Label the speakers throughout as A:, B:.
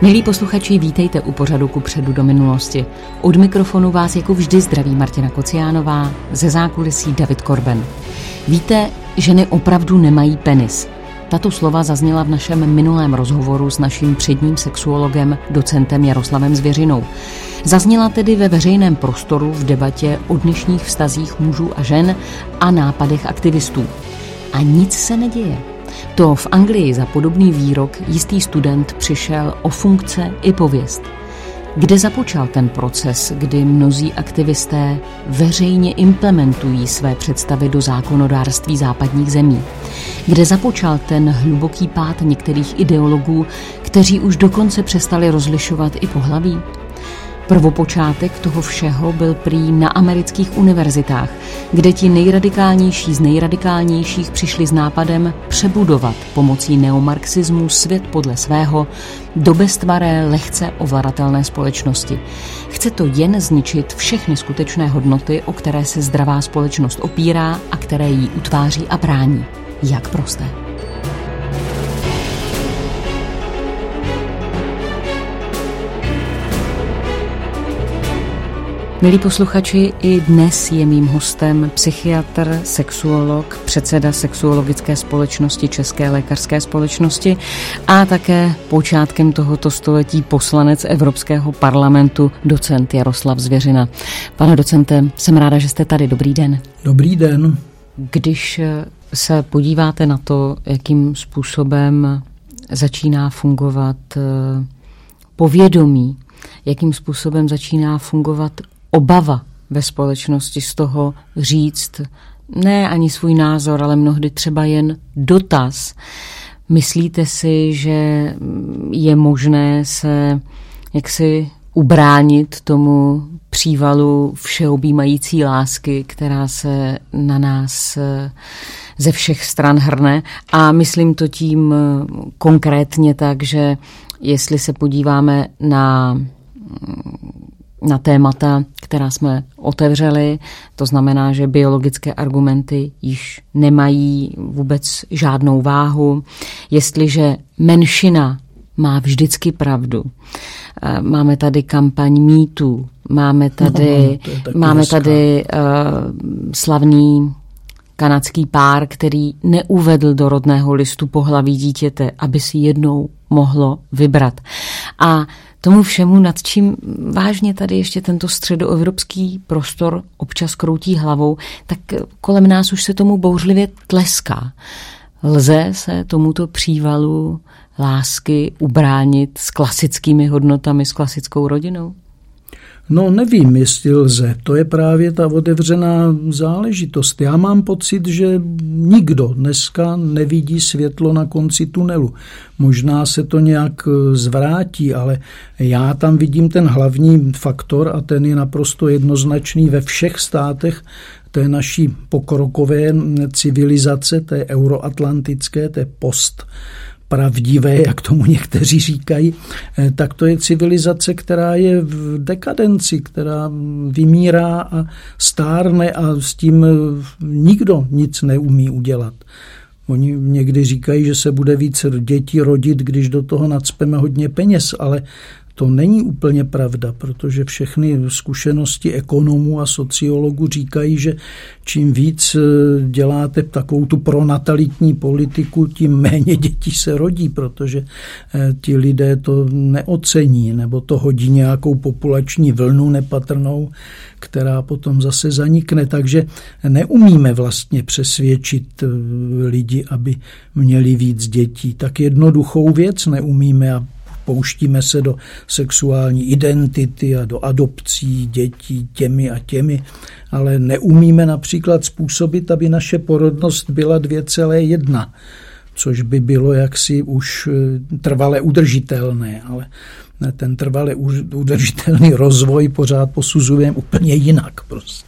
A: Milí posluchači, vítejte u pořadu Kupředu do minulosti. Od mikrofonu vás jako vždy zdraví Martina Kociánová, ze zákulisí David Korben. Víte, ženy opravdu nemají penis. Tato slova zazněla v našem minulém rozhovoru s naším předním sexuologem, docentem Jaroslavem Zvěřinou. Zazněla tedy ve veřejném prostoru v debatě o dnešních vztazích mužů a žen a nápadech aktivistů. A nic se neděje. To v Anglii za podobný výrok jistý student přišel o funkce i pověst. Kde započal ten proces, kdy mnozí aktivisté veřejně implementují své představy do zákonodárství západních zemí? Kde započal ten hluboký pád některých ideologů, kteří už dokonce přestali rozlišovat i pohlaví? Prvopočátek toho všeho byl prý na amerických univerzitách, kde ti nejradikálnější z nejradikálnějších přišli s nápadem přebudovat pomocí neomarxismu svět podle svého do beztvaré, lehce ovladatelné společnosti. Chce to jen zničit všechny skutečné hodnoty, o které se zdravá společnost opírá a které jí utváří a brání. Jak prosté. Milí posluchači, i dnes je mým hostem psychiatr, sexuolog, předseda Sexuologické společnosti České lékařské společnosti a také počátkem tohoto století poslanec Evropského parlamentu, docent Jaroslav Zvěřina. Pane docente, jsem ráda, že jste tady. Dobrý den.
B: Dobrý den.
A: Když se podíváte na to, jakým způsobem začíná fungovat povědomí, jakým způsobem začíná fungovat obava ve společnosti z toho říct ne ani svůj názor, ale mnohdy třeba jen dotaz. Myslíte si, že je možné se jaksi ubránit tomu přívalu všeobjímající lásky, která se na nás ze všech stran hrne? A myslím to tím konkrétně tak, že jestli se podíváme na témata, která jsme otevřeli, to znamená, že biologické argumenty již nemají vůbec žádnou váhu. Jestliže menšina má vždycky pravdu, máme tady kampaň mýtů, máme tady slavný kanadský pár, který neuvedl do rodného listu pohlaví dítěte, aby si jednou mohlo vybrat. A tomu všemu, nad čím vážně tady ještě tento středoevropský prostor občas kroutí hlavou, tak kolem nás už se tomu bouřlivě tleská. Lze se tomuto přívalu lásky ubránit s klasickými hodnotami, s klasickou rodinou?
B: No nevím, jestli lze. To je právě ta otevřená záležitost. Já mám pocit, že nikdo dneska nevidí světlo na konci tunelu. Možná se to nějak zvrátí, ale já tam vidím ten hlavní faktor a ten je naprosto jednoznačný ve všech státech té naší pokrokové civilizace, té euroatlantické, té pravdivé, jak tomu někteří říkají, tak to je civilizace, která je v dekadenci, která vymírá a stárne a s tím nikdo nic neumí udělat. Oni někdy říkají, že se bude víc dětí rodit, když do toho nacpeme hodně peněz, ale to není úplně pravda, protože všechny zkušenosti ekonomů a sociologů říkají, že čím víc děláte takovou tu pronatalitní politiku, tím méně dětí se rodí, protože ti lidé to neocení, nebo to hodí nějakou populační vlnu nepatrnou, která potom zase zanikne. Takže neumíme vlastně přesvědčit lidi, aby měli víc dětí. Tak jednoduchou věc neumíme a pouštíme se do sexuální identity a do adopcí dětí těmi a těmi, ale neumíme například způsobit, aby naše porodnost byla 2,1, což by bylo jaksi už trvale udržitelné, ale ten trvale udržitelný rozvoj pořád posuzujeme úplně jinak prostě.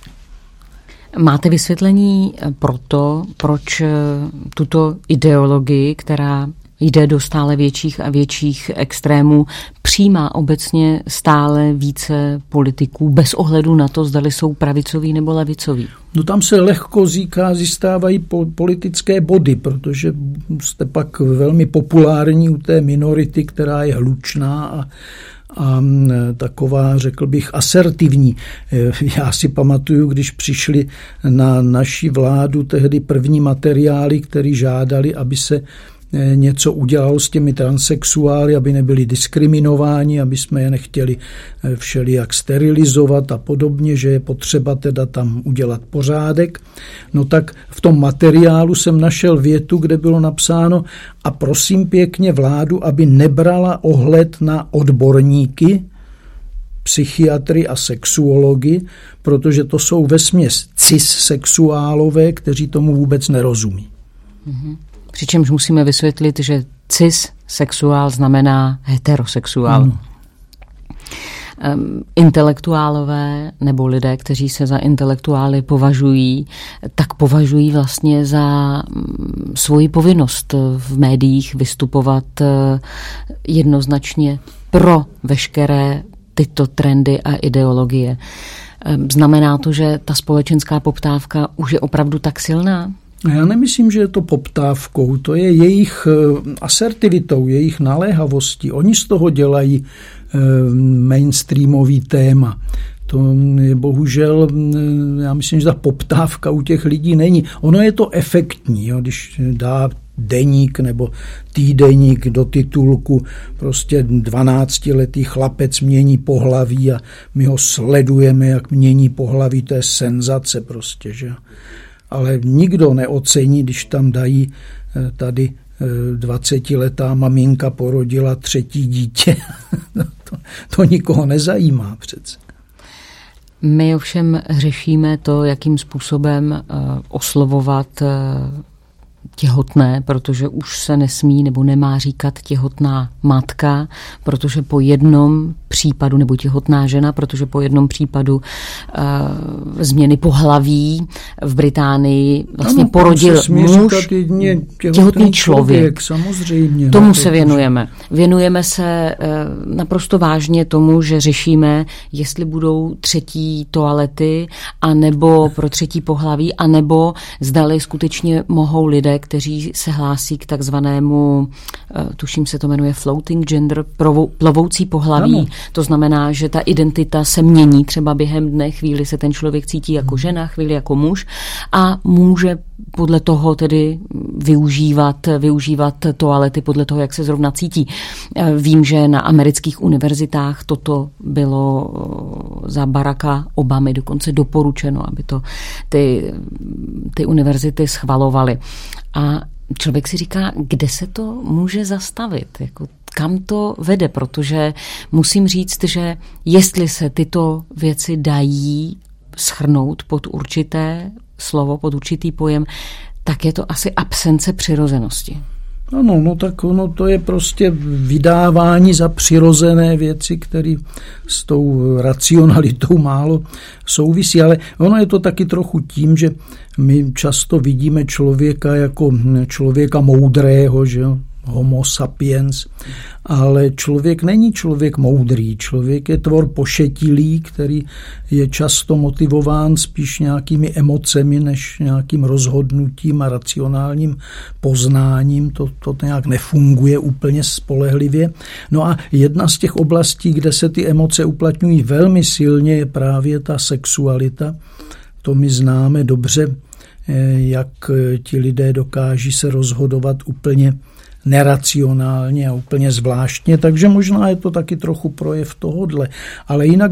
A: Máte vysvětlení pro to, proč tuto ideologii, která jde do stále větších a větších extrémů, přijímá obecně stále více politiků bez ohledu na to, zdali jsou pravicoví nebo levicoví.
B: No tam se lehko získávají politické body, protože jste pak velmi populární u té minority, která je hlučná a taková, řekl bych, asertivní. Já si pamatuju, když přišli na naši vládu tehdy první materiály, které žádali, aby se něco udělalo s těmi transsexuály, aby nebyli diskriminováni, aby jsme je nechtěli všelijak sterilizovat a podobně, že je potřeba teda tam udělat pořádek. No tak v tom materiálu jsem našel větu, kde bylo napsáno: a prosím pěkně vládu, aby nebrala ohled na odborníky, psychiatry a sexuology, protože to jsou vesměs cissexuálové, kteří tomu vůbec nerozumí.
A: Mm-hmm. Přičemž musíme vysvětlit, že cissexuál znamená heterosexuál. Intelektuálové nebo lidé, kteří se za intelektuály považují, tak považují vlastně za svoji povinnost v médiích vystupovat jednoznačně pro veškeré tyto trendy a ideologie. Znamená to, že ta společenská poptávka už je opravdu tak silná?
B: Já nemyslím, že je to poptávkou, to je jejich asertivitou, jejich naléhavostí. Oni z toho dělají mainstreamový téma. To je bohužel, já myslím, že ta poptávka u těch lidí není. Ono je to efektní, jo, když dá deník nebo týdeník do titulku prostě 12letý chlapec mění pohlaví a my ho sledujeme, jak mění pohlaví, to je senzace prostě, že. Ale nikdo neocení, když tam dají tady 20letá maminka porodila 3. dítě. To nikoho nezajímá přece.
A: My ovšem řešíme to, jakým způsobem oslovovat těhotné, protože už se nesmí nebo nemá říkat těhotná matka, protože po jednom případu, nebo těhotná žena, protože po jednom případu změny pohlaví v Británii vlastně porodil muž, těhotný člověk.
B: Samozřejmě.
A: Tomu se věnujeme. Věnujeme se naprosto vážně tomu, že řešíme, jestli budou 3. toalety, anebo pro 3. pohlaví, anebo zdali skutečně mohou lidé, kteří se hlásí k takzvanému, tuším se to jmenuje floating gender, plovoucí pohlaví. Ano. To znamená, že ta identita se mění třeba během dne, chvíli se ten člověk cítí jako žena, chvíli jako muž a může podle toho tedy využívat toalety podle toho, jak se zrovna cítí. Vím, že na amerických univerzitách toto bylo za Baracka Obamy dokonce doporučeno, aby to ty univerzity schvalovaly. A člověk si říká, kde se to může zastavit, jako kam to vede, protože musím říct, že jestli se tyto věci dají shrnout pod určité slovo, pod určitý pojem, tak je to asi absence přirozenosti.
B: Ano, no tak ono to je prostě vydávání za přirozené věci, které s tou racionalitou málo souvisí, ale ono je to taky trochu tím, že my často vidíme člověka jako člověka moudrého, že jo? Homo sapiens, ale člověk není člověk moudrý, člověk je tvor pošetilý, který je často motivován spíš nějakými emocemi, než nějakým rozhodnutím a racionálním poznáním, to nějak nefunguje úplně spolehlivě. No a jedna z těch oblastí, kde se ty emoce uplatňují velmi silně, je právě ta sexualita. To my známe dobře, jak ti lidé dokáží se rozhodovat úplně neracionálně a úplně zvláštně, takže možná je to taky trochu projev tohodle. Ale jinak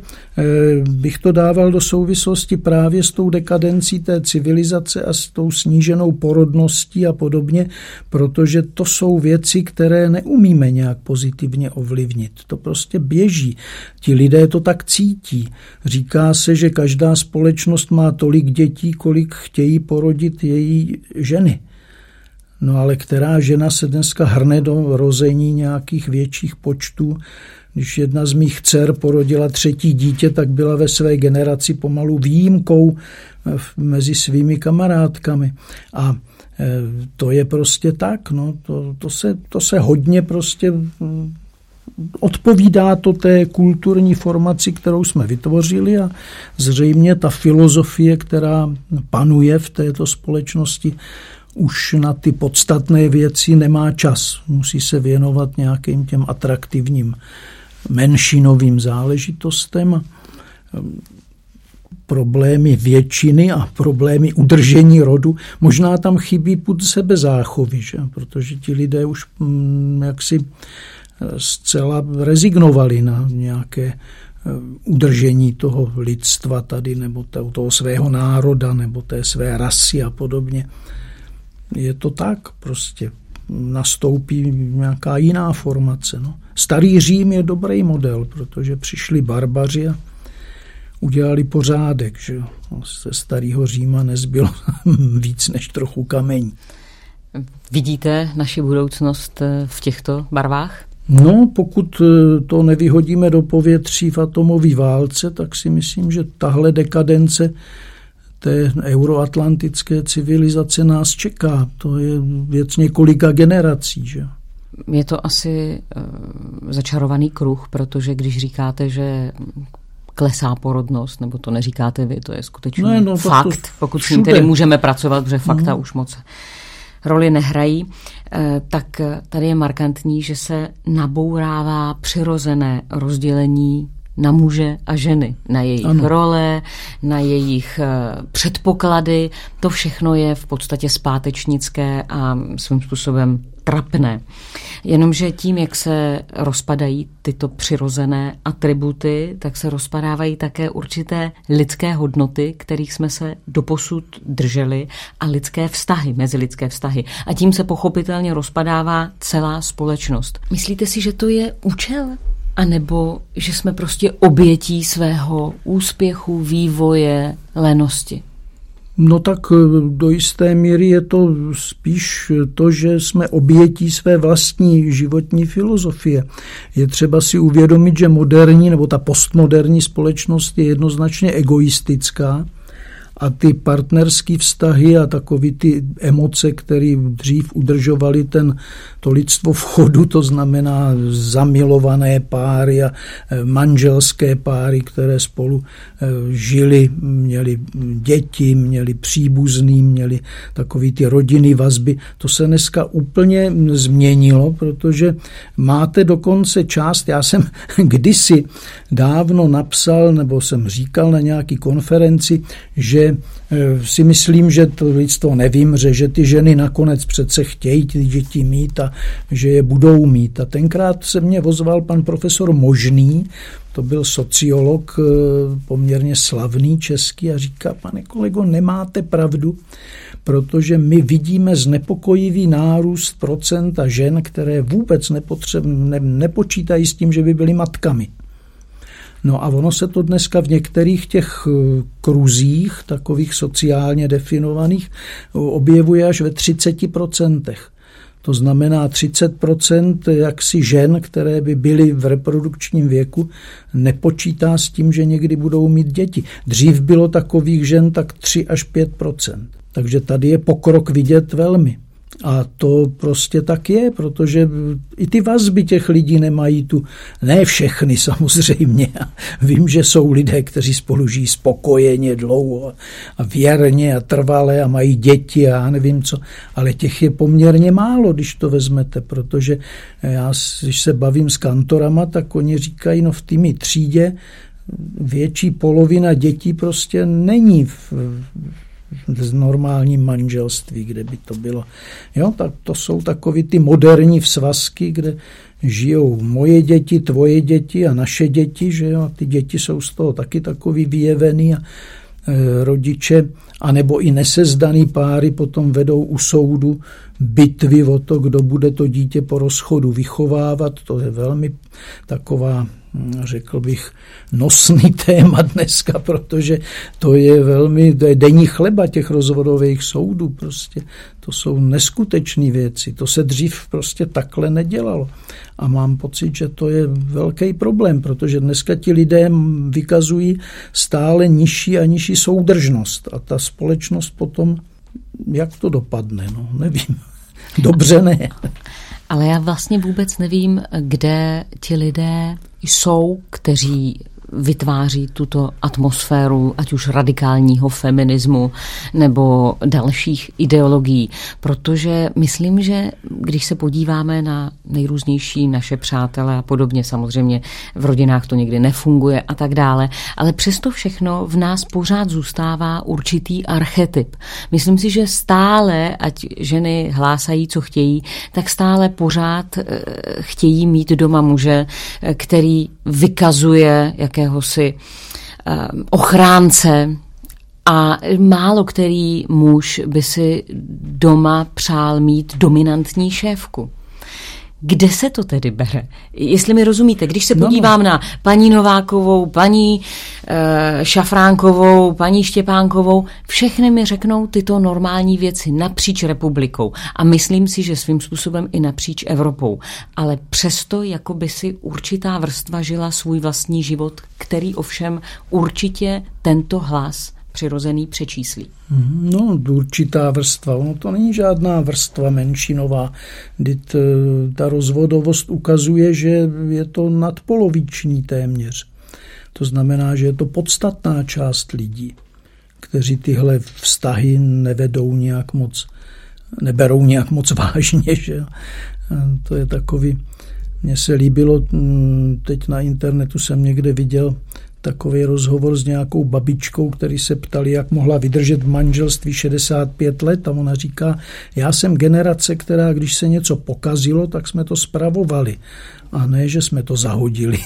B: bych to dával do souvislosti právě s tou dekadencí té civilizace a s tou sníženou porodností a podobně, protože to jsou věci, které neumíme nějak pozitivně ovlivnit. To prostě běží. Ti lidé to tak cítí. Říká se, že každá společnost má tolik dětí, kolik chtějí porodit její ženy. No ale která žena se dneska hrne do rození nějakých větších počtů Když jedna z mých dcer porodila 3. dítě, tak byla ve své generaci pomalu výjimkou mezi svými kamarádkami. A to je prostě tak, no, to se hodně prostě odpovídá to té kulturní formaci, kterou jsme vytvořili, a zřejmě ta filozofie, která panuje v této společnosti, už na ty podstatné věci nemá čas. Musí se věnovat nějakým těm atraktivním menšinovým záležitostem. Problémy většiny a problémy udržení rodu, možná tam chybí pud sebezáchovy, že? Protože ti lidé už jaksi zcela rezignovali na nějaké udržení toho lidstva tady, nebo toho svého národa, nebo té své rasy a podobně. Je to tak, prostě nastoupí nějaká jiná formace. No. Starý Řím je dobrý model, protože přišli barbaři a udělali pořádek, že ze starého Říma nezbylo víc než trochu kamení.
A: Vidíte naši budoucnost v těchto barvách?
B: No, pokud to nevyhodíme do povětří v atomové válce, tak si myslím, že tahle dekadence té euroatlantické civilizace nás čeká. To je věc několika generací, že?
A: Je to asi začarovaný kruh, protože když říkáte, že klesá porodnost, nebo to neříkáte vy, to je skutečně fakt, pokud s ním tedy můžeme pracovat, protože fakta už moc roli nehrají, tak tady je markantní, že se nabourává přirozené rozdělení na muže a ženy, na jejich role, na jejich předpoklady. To všechno je v podstatě zpátečnické a svým způsobem trapné. Jenomže tím, jak se rozpadají tyto přirozené atributy, tak se rozpadávají také určité lidské hodnoty, kterých jsme se doposud drželi, a lidské vztahy, mezilidské vztahy. A tím se pochopitelně rozpadává celá společnost. Myslíte si, že to je účel? A nebo že jsme prostě obětí svého úspěchu, vývoje, lenosti?
B: No tak do jisté míry je to spíš to, že jsme obětí své vlastní životní filozofie. Je třeba si uvědomit, že moderní nebo ta postmoderní společnost je jednoznačně egoistická, a ty partnerské vztahy a takové ty emoce, které dřív udržovaly to lidstvo v chodu, to znamená zamilované páry a manželské páry, které spolu žili, měli děti, měli příbuzný, měli takové ty rodinné vazby. To se dneska úplně změnilo, protože máte dokonce část, já jsem kdysi dávno napsal, nebo jsem říkal na nějaký konferenci, že si myslím, že to lidstvo nevymře, že ty ženy nakonec přece chtějí ty děti mít a že je budou mít. A tenkrát se mě ozval pan profesor Možný, to byl sociolog poměrně slavný český, a říká: pane kolego, nemáte pravdu, protože my vidíme znepokojivý nárůst procenta žen, které vůbec nepočítají s tím, že by byly matkami. No a ono se to dneska v některých těch kruzích, takových sociálně definovaných, objevuje až ve 30%. To znamená 30% jaksi žen, které by byly v reprodukčním věku, nepočítá s tím, že někdy budou mít děti. Dřív bylo takových žen tak 3 až 5%. Takže tady je pokrok vidět velmi. A to prostě tak je, protože i ty vazby těch lidí nemají ne všechny samozřejmě. Vím, že jsou lidé, kteří spolu žijí spokojeně, dlouho a věrně a trvale a mají děti a já nevím co, ale těch je poměrně málo, když to vezmete, protože já, když se bavím s kantorama, tak oni říkají, no v té mé třídě větší polovina dětí prostě není v normálním manželství, kde by to bylo. Jo, tak to jsou takový ty moderní svazky, kde žijou moje děti, tvoje děti a naše děti, že jo, a ty děti jsou z toho taky takový vyjevený a rodiče, anebo i nesezdaný páry potom vedou u soudu bitvy o to, kdo bude to dítě po rozchodu vychovávat. To je velmi taková řekl bych, nosný téma dneska, protože to je denní chleba těch rozvodových soudů. Prostě to jsou neskutečné věci. To se dřív prostě takhle nedělalo. A mám pocit, že to je velký problém, protože dneska ti lidé vykazují stále nižší a nižší soudržnost. A ta společnost potom, jak to dopadne, no, nevím. Dobře ne.
A: Ale já vlastně vůbec nevím, kde ti lidé jsou, kteří vytváří tuto atmosféru, ať už radikálního feminismu nebo dalších ideologií, protože myslím, že když se podíváme na nejrůznější naše přátele a podobně, samozřejmě v rodinách to někdy nefunguje a tak dále, ale přesto všechno v nás pořád zůstává určitý archetyp. Myslím si, že stále, ať ženy hlásají, co chtějí, tak stále pořád chtějí mít doma muže, který vykazuje jakéhosi ochránce, a málo který muž by si doma přál mít dominantní šéfku. Kde se to tedy bere? Jestli mi rozumíte, když se podívám na paní Novákovou, paní Šafránkovou, paní Štěpánkovou, všechny mi řeknou tyto normální věci napříč republikou. A myslím si, že svým způsobem i napříč Evropou. Ale přesto jako by si určitá vrstva žila svůj vlastní život, který ovšem určitě tento hlas přirozený přečíslí.
B: No, určitá vrstva. Ono to není žádná vrstva menšinová. Ta rozvodovost ukazuje, že je to nadpoloviční téměř. To znamená, že je to podstatná část lidí, kteří tyhle vztahy neberou nějak moc vážně. Že? To je takový, mně se líbilo, teď na internetu jsem někde viděl takový rozhovor s nějakou babičkou, který se ptali, jak mohla vydržet v manželství 65 let a ona říká, já jsem generace, která když se něco pokazilo, tak jsme to spravovali a ne, že jsme to zahodili.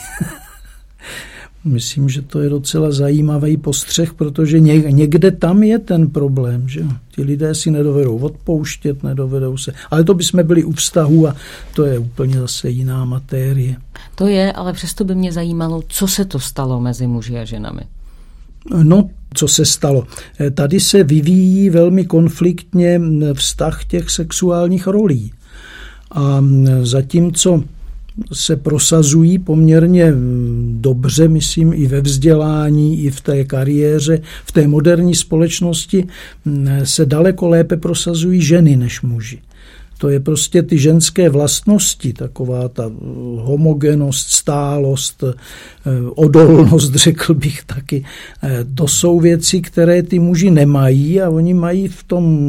B: Myslím, že to je docela zajímavý postřeh, protože někde tam je ten problém, že ti lidé si nedovedou odpouštět, nedovedou se. Ale to bychom byli u vztahu a to je úplně zase jiná matérie.
A: To je, ale přesto by mě zajímalo, co se to stalo mezi muži a ženami.
B: No, co se stalo? Tady se vyvíjí velmi konfliktně vztah těch sexuálních rolí. A zatímco se prosazují poměrně dobře, myslím, i ve vzdělání, i v té kariéře. V té moderní společnosti se daleko lépe prosazují ženy než muži. To je prostě ty ženské vlastnosti, taková ta homogenost, stálost, odolnost, řekl bych taky. To jsou věci, které ty muži nemají a oni mají v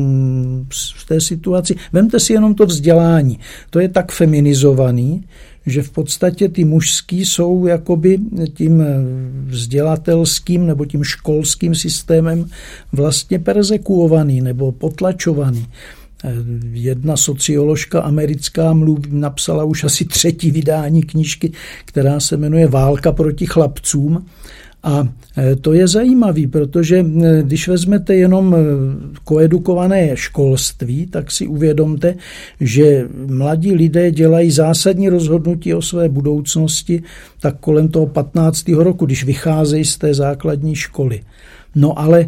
B: té situaci. Vemte si jenom to vzdělání. To je tak feminizovaný, že v podstatě ty mužský jsou jakoby tím vzdělatelským nebo tím školským systémem vlastně perzekuovaný nebo potlačovaný. Jedna socioložka americká napsala už asi 3. vydání knížky, která se jmenuje Válka proti chlapcům. A to je zajímavý, protože když vezmete jenom koedukované školství, tak si uvědomte, že mladí lidé dělají zásadní rozhodnutí o své budoucnosti tak kolem toho 15. roku, když vycházejí z té základní školy. No ale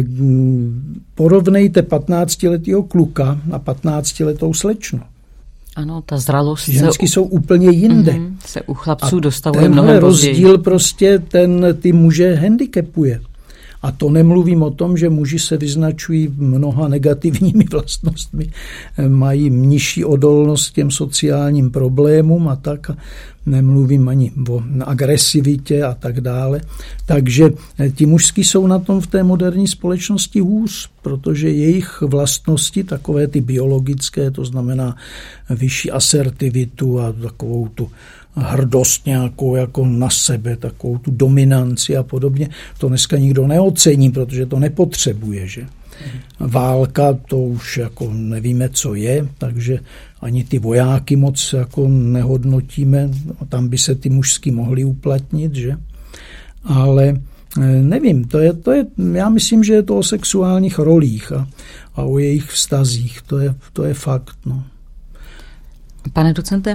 B: porovnejte 15letého kluka a 15letou slečnu.
A: Ano, ta zralost.
B: Ženský jsou úplně jinde.
A: Se u chlapců dostavuje mnohem
B: později. Rozdíl prostě ty muže handicapuje. A to nemluvím o tom, že muži se vyznačují mnoha negativními vlastnostmi, mají nižší odolnost těm sociálním problémům a tak. Nemluvím ani o agresivitě a tak dále. Takže ti mužský jsou na tom v té moderní společnosti hůř, protože jejich vlastnosti, takové ty biologické, to znamená vyšší asertivitu a takovou tu hrdost nějakou jako na sebe, takovou tu dominanci a podobně, to dneska nikdo neocení, protože to nepotřebuje, že? Válka, to už jako nevíme, co je, takže ani ty vojáky moc jako nehodnotíme, tam by se ty mužský mohli uplatnit, že? Ale nevím, to je, já myslím, že je to o sexuálních rolích a o jejich vztazích, to je fakt, no.
A: Pane docente,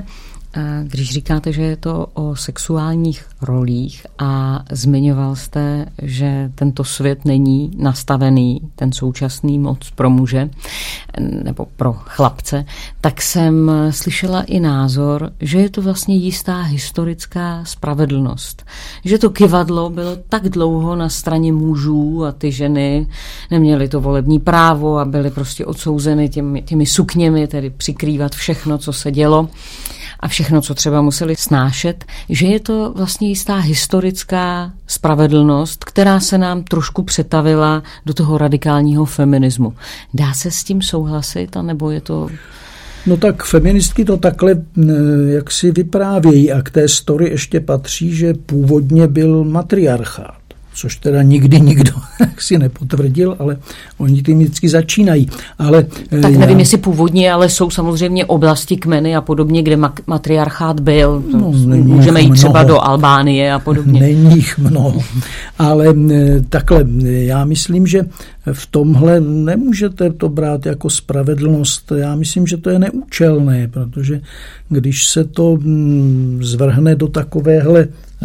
A: Když říkáte, že je to o sexuálních rolích a zmiňoval jste, že tento svět není nastavený, ten současný, moc pro muže nebo pro chlapce, tak jsem slyšela i názor, že je to vlastně jistá historická spravedlnost. Že to kyvadlo bylo tak dlouho na straně mužů a ty ženy neměly to volební právo a byly prostě odsouzeny těmi sukněmi, tedy přikrývat všechno, co se dělo a všechno, co třeba museli snášet, že je to vlastně jistá historická spravedlnost, která se nám trošku přetavila do toho radikálního feminismu. Dá se s tím souhlasit, anebo je to...
B: No tak feministky to takhle jak si vyprávějí a k té story ještě patří, že původně byl matriarchát, což teda nikdy nikdo si nepotvrdil, ale oni tím vždycky začínají. Ale
A: tak nevím, jestli původně, ale jsou samozřejmě oblasti, kmeny a podobně, kde matriarchát byl. Můžeme jít třeba do Albánie a podobně.
B: Není jich mnoho. Ale takhle, já myslím, že v tomhle nemůžete to brát jako spravedlnost. Já myslím, že to je neúčelné, protože když se to zvrhne do takovéhle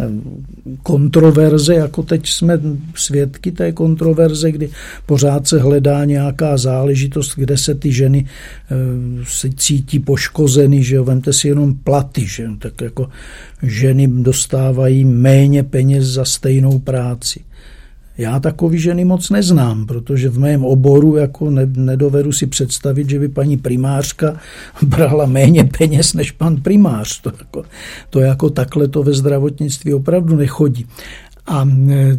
B: kontroverze, jako teď jsme svědky té kontroverze, kdy pořád se hledá nějaká záležitost, kde se ty ženy se cítí poškozeny, že jo, vemte si jenom platy, že jo, tak jako ženy dostávají méně peněz za stejnou práci. Já takový ženy moc neznám, protože v mém oboru jako nedovedu si představit, že by paní primářka brala méně peněz než pan primář. To jako takhle to ve zdravotnictví opravdu nechodí. A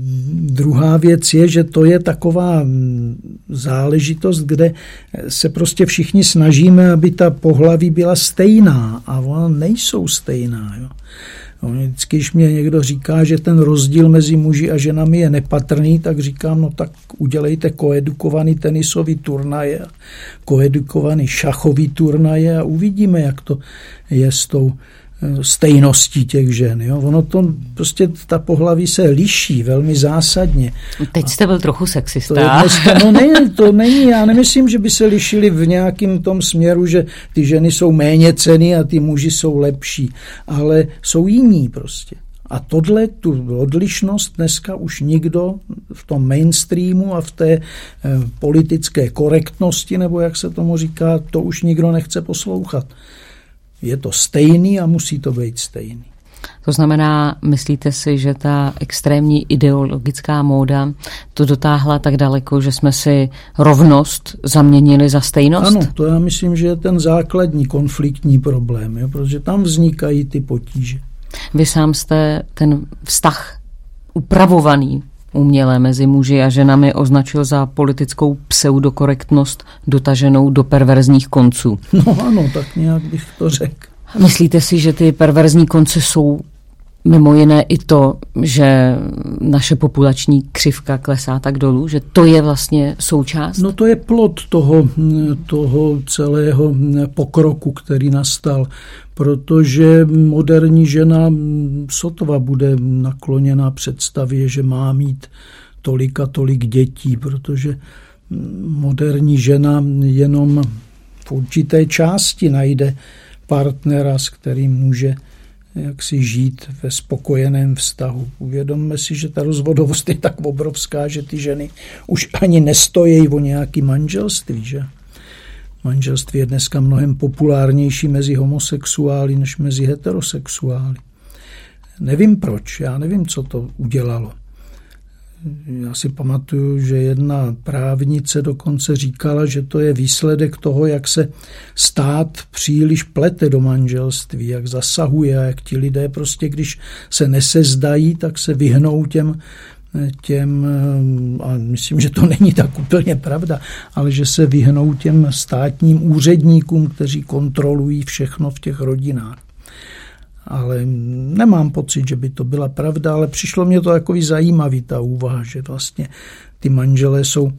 B: druhá věc je, že to je taková záležitost, kde se prostě všichni snažíme, aby ta pohlaví byla stejná a ona nejsou stejná. Jo. Vždycky, když mě někdo říká, že ten rozdíl mezi muži a ženami je nepatrný, tak říkám, no tak udělejte koedukovaný tenisový turnaje, koedukovaný šachový turnaje a uvidíme, jak to je s tou stejností těch žen. Jo? Ono to prostě ta pohlaví se liší velmi zásadně.
A: Teď jste byl trochu sexista.
B: To není. Já nemyslím, že by se lišili v nějakém tom směru, že ty ženy jsou méně cenný a ty muži jsou lepší, ale jsou jiní prostě. A tohle, tu odlišnost dneska už nikdo v tom mainstreamu a v té politické korektnosti, nebo jak se tomu říká, to už nikdo nechce poslouchat. Je to stejný a musí to být stejný.
A: To znamená, myslíte si, že ta extrémní ideologická móda to dotáhla tak daleko, že jsme si rovnost zaměnili za stejnost?
B: Ano, to já myslím, že je ten základní konfliktní problém, jo, protože tam vznikají ty potíže.
A: Vy sám jste ten vztah upravovaný uměle mezi muži a ženami označil za politickou pseudokorektnost dotaženou do perverzních konců.
B: No ano, tak nějak bych to řekl.
A: Myslíte si, že ty perverzní konce jsou mimo jiné i to, že naše populační křivka klesá tak dolů, že to je vlastně součást?
B: No to je plod toho celého pokroku, který nastal, protože moderní žena sotva bude nakloněna představě, že má mít tolik a tolik dětí, protože moderní žena jenom v určité části najde partnera, s kterým může jaksi žít ve spokojeném vztahu. Uvědomme si, že ta rozvodovost je tak obrovská, že ty ženy už ani nestojí o nějaký manželství, že? Manželství je dneska mnohem populárnější mezi homosexuály než mezi heterosexuály. Nevím proč, já nevím, co to udělalo. Já si pamatuju, že jedna právnice dokonce říkala, že to je výsledek toho, jak se stát příliš plete do manželství, jak zasahuje a jak ti lidé prostě, když se nesezdají, tak se vyhnou těm, a myslím, že to není tak úplně pravda, ale že se vyhnou těm státním úředníkům, kteří kontrolují všechno v těch rodinách. Ale nemám pocit, že by to byla pravda, ale přišlo mě to takový zajímavý, ta úvaha, že vlastně ty manželé jsou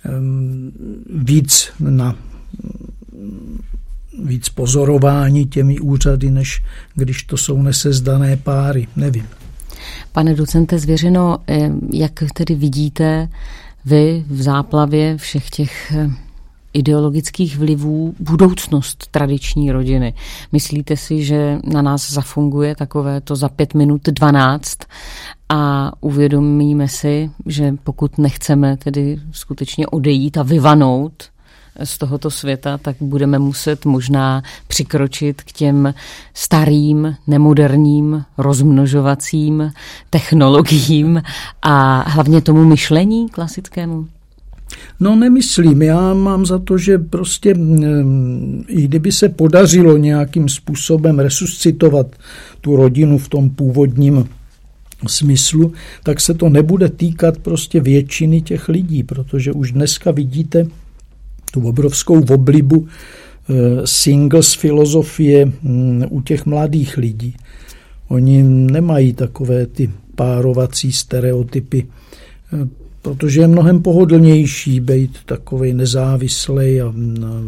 B: víc pozorováni těmi úřady, než když to jsou nesezdané páry. Nevím.
A: Pane docente Zvěřino, jak tedy vidíte vy v záplavě všech těch ideologických vlivů budoucnost tradiční rodiny? Myslíte si, že na nás zafunguje takové to za 5 minut 12 a uvědomíme si, že pokud nechceme tedy skutečně odejít a vyvanout z tohoto světa, tak budeme muset možná přikročit k těm starým, nemoderním, rozmnožovacím technologiím a hlavně tomu myšlení klasickému?
B: No nemyslím, já mám za to, že prostě i kdyby se podařilo nějakým způsobem resuscitovat tu rodinu v tom původním smyslu, tak se to nebude týkat prostě většiny těch lidí, protože už dneska vidíte tu obrovskou oblibu singles filozofie u těch mladých lidí. Oni nemají takové ty párovací stereotypy, protože je mnohem pohodlnější být takovej nezávislej a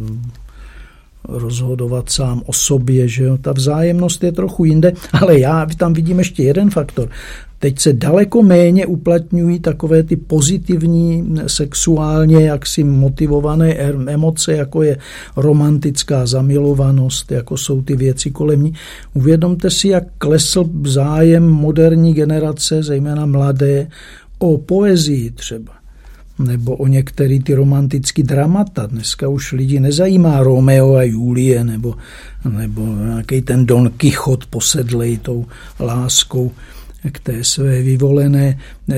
B: rozhodovat sám o sobě, že jo. Ta vzájemnost je trochu jinde, ale já tam vidím ještě jeden faktor. Teď se daleko méně uplatňují takové ty pozitivní, sexuálně jaksi motivované emoce, jako je romantická zamilovanost, jako jsou ty věci kolem ní. Uvědomte si, jak klesl zájem moderní generace, zejména mladé, o poezii třeba, nebo o některé ty romantické dramata. Dneska už lidi nezajímá Romeo a Julie, nebo nějaký ten Don Quixote posedlej tou láskou k té své vyvolené.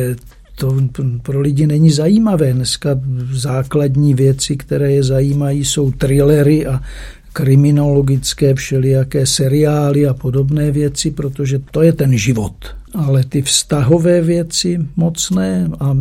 B: To pro lidi není zajímavé. Dneska základní věci, které je zajímají, jsou thrillery a kriminologické všelijaké seriály a podobné věci, protože to je ten život. Ale ty vztahové věci moc ne. A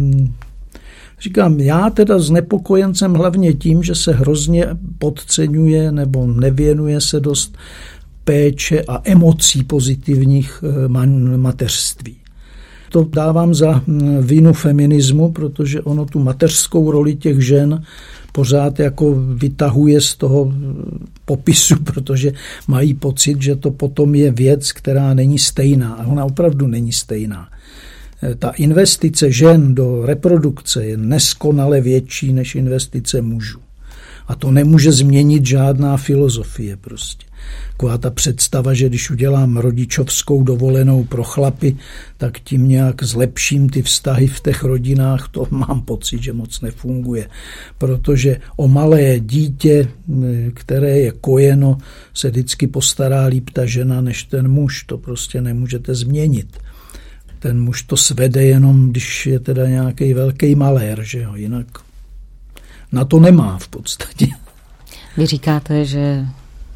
B: říkám, já teda znepokojen jsem hlavně tím, že se hrozně podceňuje nebo nevěnuje se dost péče a emocí pozitivních mateřství. To dávám za vinu feminismu, protože ono tu mateřskou roli těch žen pořád jako vytahuje z toho popisu, protože mají pocit, že to potom je věc, která není stejná. A ona opravdu není stejná. Ta investice žen do reprodukce je neskonale větší než investice mužů. A to nemůže změnit žádná filozofie prostě. Taková ta představa, že když udělám rodičovskou dovolenou pro chlapy, tak tím nějak zlepším ty vztahy v těch rodinách, to mám pocit, že moc nefunguje. Protože o malé dítě, které je kojeno, se vždycky postará líp ta žena než ten muž. To prostě nemůžete změnit. Ten muž to svede jenom, když je teda nějaký velký malér, že jo, jinak na to nemá v podstatě.
A: Vy říkáte, že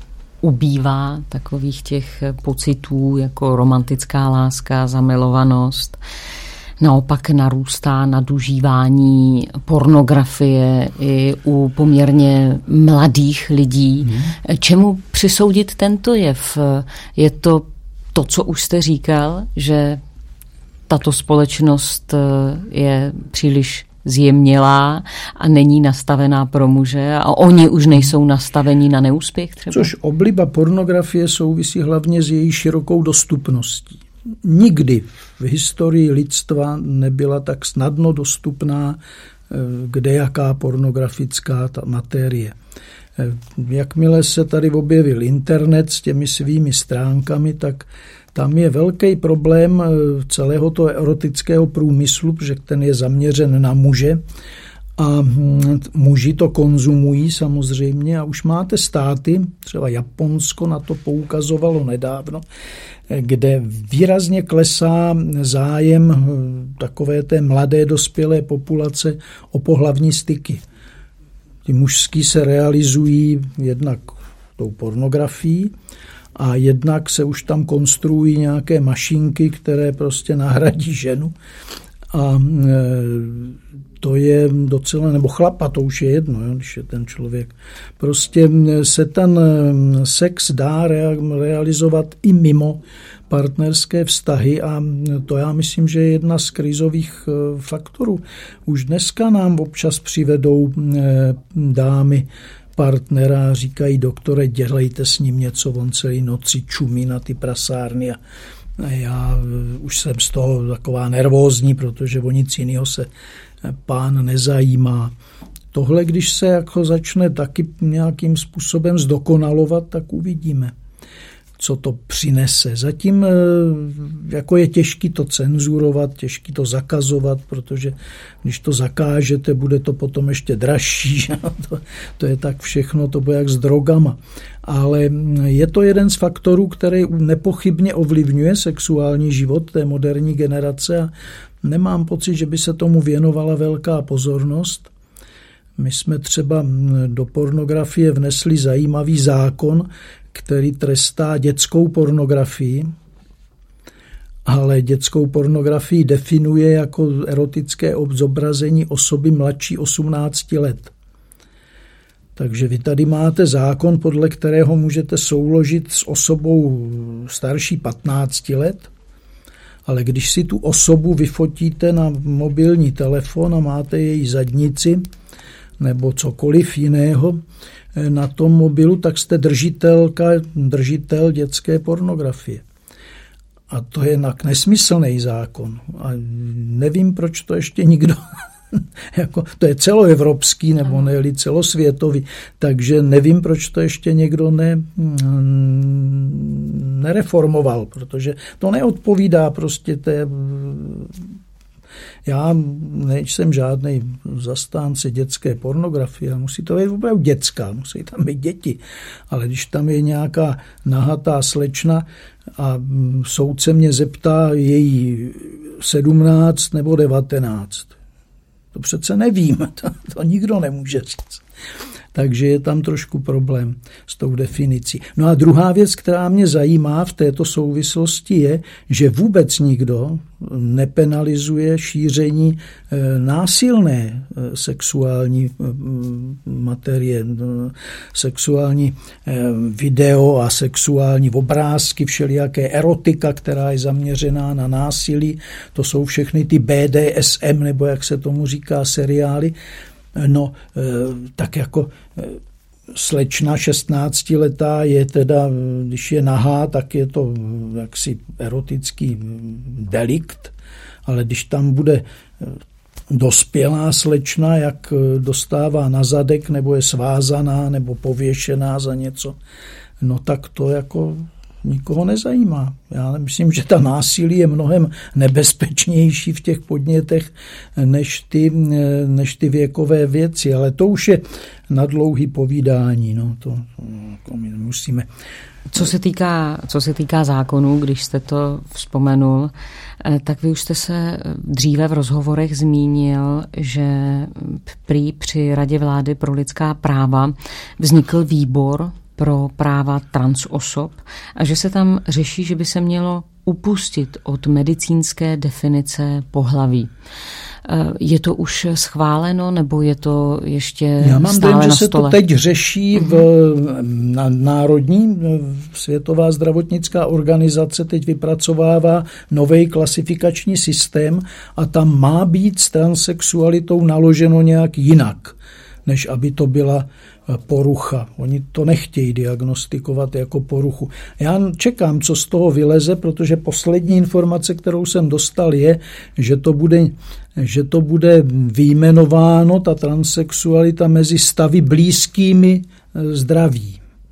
A: ubývá takových těch pocitů jako romantická láska, zamilovanost. Naopak narůstá nadužívání pornografie i u poměrně mladých lidí. Čemu přisoudit tento jev? Je to, co už jste říkal, že tato společnost je příliš zjemnělá a není nastavená pro muže a oni už nejsou nastavení na neúspěch třeba?
B: Což obliba pornografie souvisí hlavně s její širokou dostupností. Nikdy v historii lidstva nebyla tak snadno dostupná kdejaká pornografická ta materie. Jakmile se tady objevil internet s těmi svými stránkami, tak tam je velký problém celého toho erotického průmyslu, že ten je zaměřen na muže a muži to konzumují samozřejmě a už máte státy, třeba Japonsko na to poukazovalo nedávno, kde výrazně klesá zájem takové té mladé dospělé populace o pohlavní styky. Ty mužský se realizují jednak tou pornografií a jednak se už tam konstruují nějaké mašinky, které prostě nahradí ženu. A to je docela, nebo chlapa, to už je jedno, jo, když je ten člověk. Prostě se ten sex dá realizovat i mimo partnerské vztahy a to já myslím, že je jedna z krizových faktorů. Už dneska nám občas přivedou dámy partnera a říkají, doktore, dělejte s ním něco, on celý noci čumí na ty prasárny a já už jsem z toho taková nervózní, protože o nic jiného se pán nezajímá. tohle, když se jako začne taky nějakým způsobem zdokonalovat, tak uvidíme, co to přinese. Zatím jako je těžký to cenzurovat, těžký to zakazovat, protože když to zakážete, bude to potom ještě dražší. To je tak všechno, to bude jak s drogama. Ale je to jeden z faktorů, který nepochybně ovlivňuje sexuální život té moderní generace a nemám pocit, že by se tomu věnovala velká pozornost. My jsme třeba do pornografie vnesli zajímavý zákon, který trestá dětskou pornografii, ale dětskou pornografii definuje jako erotické zobrazení osoby mladší 18 let. Takže vy tady máte zákon, podle kterého můžete souložit s osobou starší 15 let, ale když si tu osobu vyfotíte na mobilní telefon a máte její zadnici nebo cokoliv jiného na tom mobilu, tak jste držitel dětské pornografie. A to je nesmyslný zákon. A nevím, proč to ještě nikdo... to je celoevropský nebo ne-li celosvětový, takže nevím, proč to ještě někdo nereformoval, protože to neodpovídá prostě té... Já nejsem žádný zastánce dětské pornografie, musí to být opravdu dětská, musí tam být děti, ale když tam je nějaká nahatá slečna a soudce mě zeptá její 17 nebo 19, to přece nevím, to nikdo nemůže říct. Takže je tam trošku problém s tou definicí. No a druhá věc, která mě zajímá v této souvislosti je, že vůbec nikdo nepenalizuje šíření násilné sexuální materie, sexuální video a sexuální obrázky, všelijaké erotika, která je zaměřená na násilí. To jsou všechny ty BDSM, nebo jak se tomu říká, seriály. No, tak jako slečna 16letá je teda, když je nahá, tak je to jaksi erotický delikt, ale když tam bude dospělá slečna, jak dostává na zadek, nebo je svázaná, nebo pověšená za něco, no tak to jako nikoho nezajímá. Já myslím, že ta násilí je mnohem nebezpečnější v těch podnětech než ty věkové věci, ale to už je na dlouhý povídání. No, to my musíme.
A: Co se týká zákonů, když jste to vzpomenul, tak vy už jste se dříve v rozhovorech zmínil, že prý při Radě vlády pro lidská práva vznikl výbor pro práva transosob a že se tam řeší, že by se mělo upustit od medicínské definice pohlaví. Je to už schváleno, nebo je to ještě
B: Já mám
A: stále
B: dojem,
A: na
B: že
A: stole?
B: Se to teď řeší na národní Světová zdravotnická organizace teď vypracovává nový klasifikační systém a tam má být s transsexualitou naloženo nějak jinak, než aby to byla porucha. Oni to nechtějí diagnostikovat jako poruchu. Já čekám, co z toho vyleze, protože poslední informace, kterou jsem dostal, je, že to bude vyjmenováno, ta transsexualita, mezi stavy blízkými zdraví.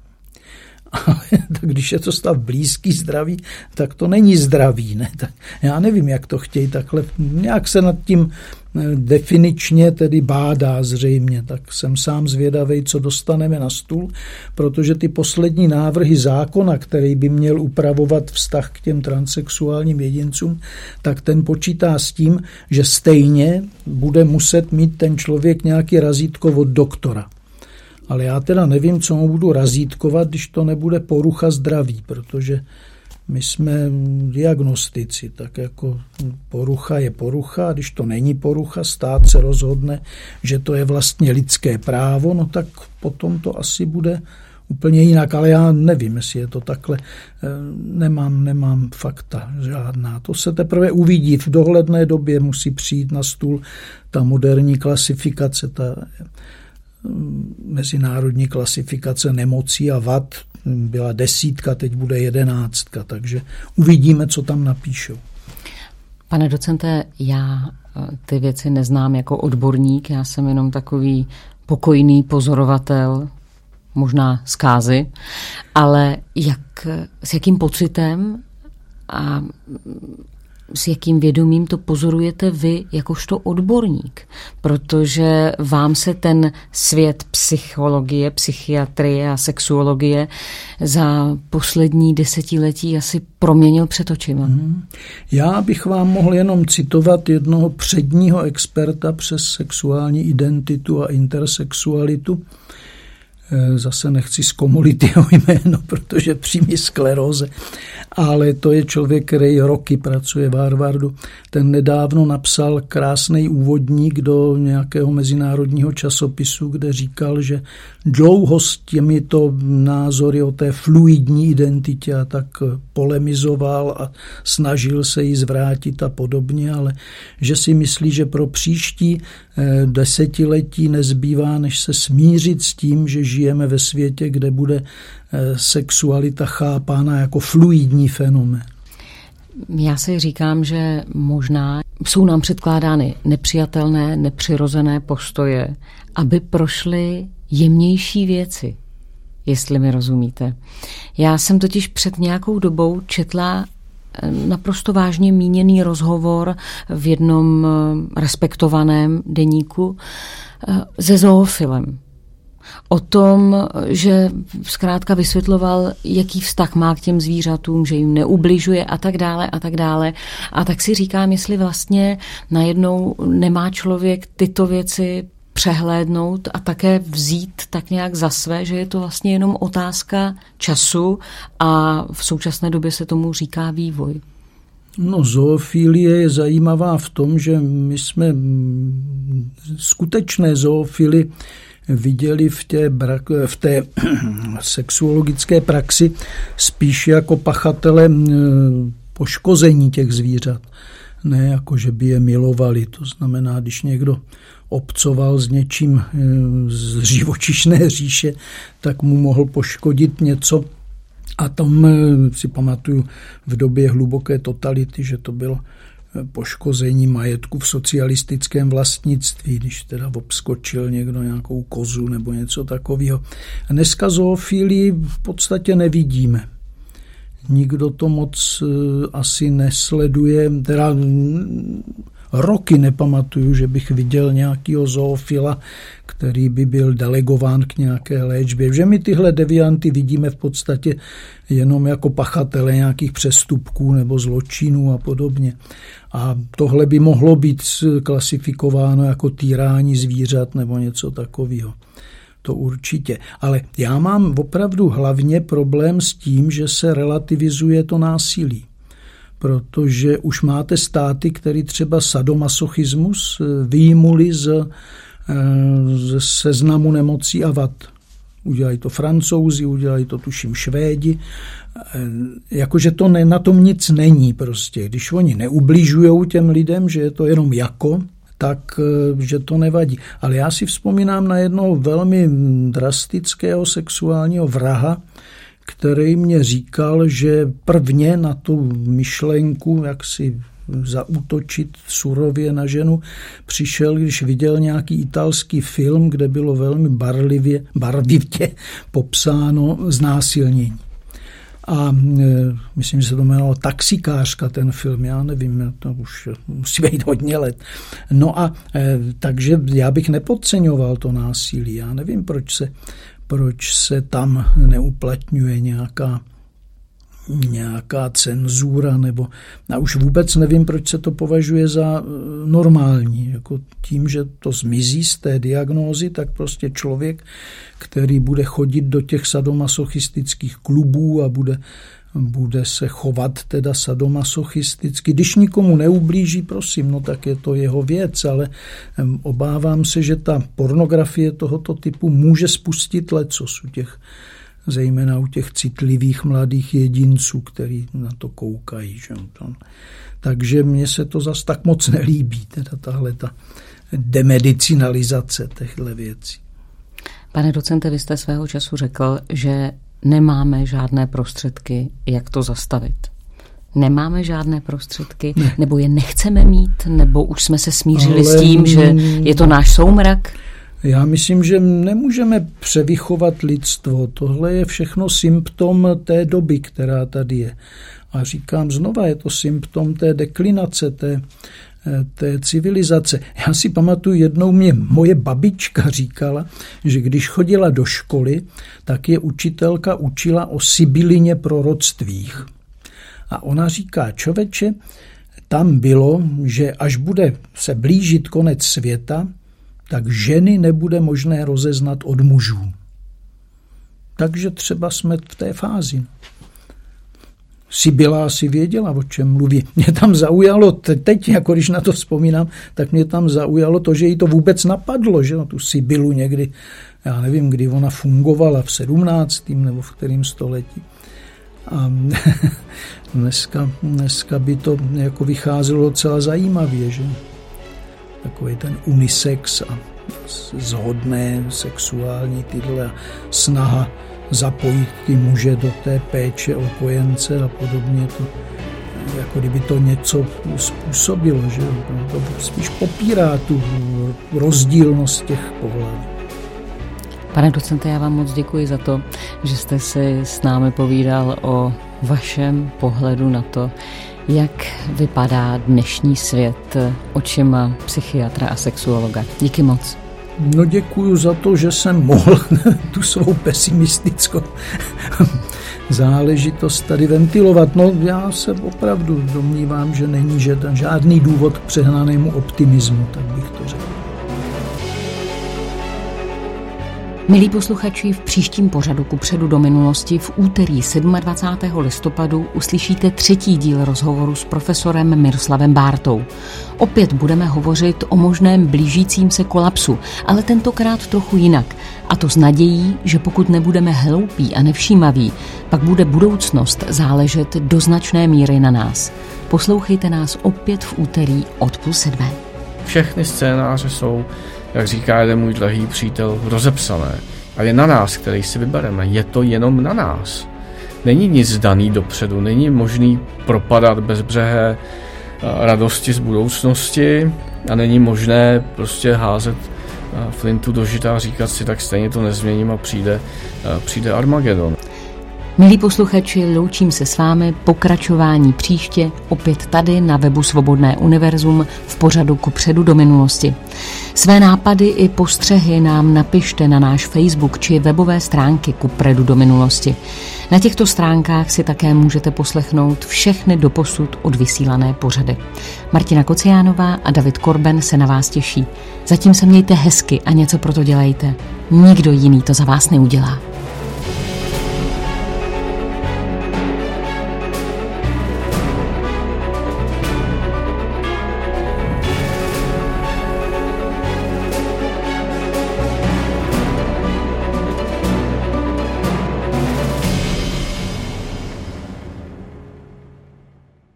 B: Ale tak když je to stav blízký zdraví, tak to není zdraví. Ne? Tak já nevím, jak to chtějí takhle. Nějak se nad tím definičně tedy bádá zřejmě. Tak jsem sám zvědavej, co dostaneme na stůl, protože ty poslední návrhy zákona, který by měl upravovat vztah k těm transsexuálním jedincům, tak ten počítá s tím, že stejně bude muset mít ten člověk nějaký razítko od doktora. Ale já teda nevím, co mu budu razítkovat, když to nebude porucha zdraví, protože my jsme diagnostici, tak jako porucha je porucha, a když to není porucha, stát se rozhodne, že to je vlastně lidské právo, no tak potom to asi bude úplně jinak, ale já nevím, jestli je to takhle, nemám fakta žádná. To se teprve uvidí, v dohledné době musí přijít na stůl ta moderní klasifikace, ta mezinárodní klasifikace nemocí a vad, byla 10, teď bude 11, takže uvidíme, co tam napíšou.
A: Pane docente, já ty věci neznám jako odborník, já jsem jenom takový pokojný pozorovatel, možná zkázy, ale s jakým pocitem a s jakým vědomím to pozorujete vy jakožto odborník, protože vám se ten svět psychologie, psychiatrie a sexuologie za poslední desetiletí asi proměnil před očima.
B: Já bych vám mohl jenom citovat jednoho předního experta přes sexuální identitu a intersexualitu. Zase nechci zkomolit jeho jméno, protože přímý skleróze, ale to je člověk, který roky pracuje v Harvardu. Ten nedávno napsal krásný úvodník do nějakého mezinárodního časopisu, kde říkal, že dlouho s těmito názory o té fluidní identitě a tak polemizoval a snažil se ji zvrátit a podobně, ale že si myslí, že pro příští desetiletí nezbývá, než se smířit s tím, že žijeme ve světě, kde bude sexualita chápána jako fluidní fenomén.
A: Já si říkám, že možná jsou nám předkládány nepřijatelné, nepřirozené postoje, aby prošly jemnější věci, jestli mi rozumíte. Já jsem totiž před nějakou dobou četla naprosto vážně míněný rozhovor v jednom respektovaném deníku se zoofilem. O tom, že zkrátka vysvětloval, jaký vztah má k těm zvířatům, že jim neubližuje a tak dále a tak dále. A tak si říkám, jestli vlastně najednou nemá člověk tyto věci přehlédnout a také vzít tak nějak za své, že je to vlastně jenom otázka času a v současné době se tomu říká vývoj.
B: No, zoofilie je zajímavá v tom, že my jsme skutečné zoofily viděli v té sexuologické praxi spíš jako pachatele poškození těch zvířat. Ne jako, že by je milovali. To znamená, když někdo obcoval s něčím z živočišné říše, tak mu mohl poškodit něco. A tam si pamatuju v době hluboké totality, že to bylo poškození majetku v socialistickém vlastnictví, když teda obskočil někdo nějakou kozu nebo něco takového. A dneska zoofilii v podstatě nevidíme. Nikdo to moc asi nesleduje. Teda roky nepamatuju, že bych viděl nějakého zoofila, který by byl delegován k nějaké léčbě. Že my tyhle devianty vidíme v podstatě jenom jako pachatele nějakých přestupků nebo zločinů a podobně. A tohle by mohlo být klasifikováno jako týrání zvířat nebo něco takového. To určitě. Ale já mám opravdu hlavně problém s tím, že se relativizuje to násilí. Protože už máte státy, které třeba sadomasochismus vyjmuli z seznamu nemocí a vad. Udělají to Francouzi, udělají to tuším Švédi. Jakože to na tom nic není prostě. Když oni neubližujou těm lidem, že je to jenom jako, tak že to nevadí. Ale já si vzpomínám na jednoho velmi drastického sexuálního vraha, který mě říkal, že prvně na tu myšlenku, jak si zaútočit surově na ženu, přišel, když viděl nějaký italský film, kde bylo velmi barvivě popsáno znásilnění. A myslím, že se to jmenovalo Taxikářka, ten film, já nevím, to už musí být hodně let. No a takže já bych nepodceňoval to násilí, já nevím, proč se tam neuplatňuje nějaká cenzura, nebo a už vůbec nevím, proč se to považuje za normální. Jako tím, že to zmizí z té diagnózy, tak prostě člověk, který bude chodit do těch sadomasochistických klubů a bude se chovat teda sadomasochisticky. Když nikomu neublíží, prosím, no tak je to jeho věc, ale obávám se, že ta pornografie tohoto typu může spustit lecos zejména u těch citlivých mladých jedinců, který na to koukají. Že? Takže mně se to zas tak moc nelíbí, teda tahleta demedicinalizace těchto věcí.
A: Pane docente, vy jste svého času řekl, že nemáme žádné prostředky, jak to zastavit. Nemáme žádné prostředky, nebo je nechceme mít, nebo už jsme se smířili s tím, že je to náš soumrak?
B: Já myslím, že nemůžeme převychovat lidstvo. Tohle je všechno symptom té doby, která tady je. A říkám znova, je to symptom té deklinace, té civilizace. Já si pamatuju, jednou mě moje babička říkala, že když chodila do školy, tak je učitelka učila o Sibylině proroctvích. A ona říká, člověče, tam bylo, že až bude se blížit konec světa, tak ženy nebude možné rozeznat od mužů. Takže třeba jsme v té fázi. Sibyla asi věděla, o čem mluví. Mě tam zaujalo, teď, jako když na to vzpomínám, tak mě tam zaujalo to, že jí to vůbec napadlo, že tu Sibylu někdy, já nevím, kdy ona fungovala, v 17. nebo v kterém století. A dneska by to jako vycházelo docela zajímavě, že takový ten unisex a zhodné sexuální tyhle snaha zapojit ty muže do té péče o kojence a podobně, to, jako kdyby to něco způsobilo, že to spíš popírá tu rozdílnost těch pohlaví.
A: Pane docente, já vám moc děkuji za to, že jste si s námi povídal o vašem pohledu na to, jak vypadá dnešní svět očima psychiatra a sexuologa. Díky moc.
B: No děkuju za to, že jsem mohl tu svou pesimistickou záležitost tady ventilovat. No já se opravdu domnívám, že není žádný důvod k přehnanému optimismu, tak bych to řekl.
A: Milí posluchači, v příštím pořadu Kupředu do minulosti v úterý 27. listopadu uslyšíte 3. díl rozhovoru s profesorem Miroslavem Bártou. Opět budeme hovořit o možném blížícím se kolapsu, ale tentokrát trochu jinak. A to s nadějí, že pokud nebudeme hloupí a nevšímaví, pak bude budoucnost záležet do značné míry na nás. Poslouchejte nás opět v úterý od 6:30.
C: Všechny scénáře jsou, jak říká jeden můj drahý přítel, rozepsané. A je na nás, který si vybereme. Je to jenom na nás. Není nic daný dopředu, není možný propadat bezbřehé radosti z budoucnosti a není možné prostě házet flintu do žita a říkat si, tak stejně to nezměním a přijde Armagedon.
A: Milí posluchači, loučím se s vámi, pokračování příště, opět tady na webu Svobodné univerzum v pořadu Kupředu do minulosti. Své nápady i postřehy nám napište na náš Facebook či webové stránky Kupředu do minulosti. Na těchto stránkách si také můžete poslechnout všechny doposud odvysílané pořady. Martina Kociánová a David Korben se na vás těší. Zatím se mějte hezky a něco pro to dělejte. Nikdo jiný to za vás neudělá.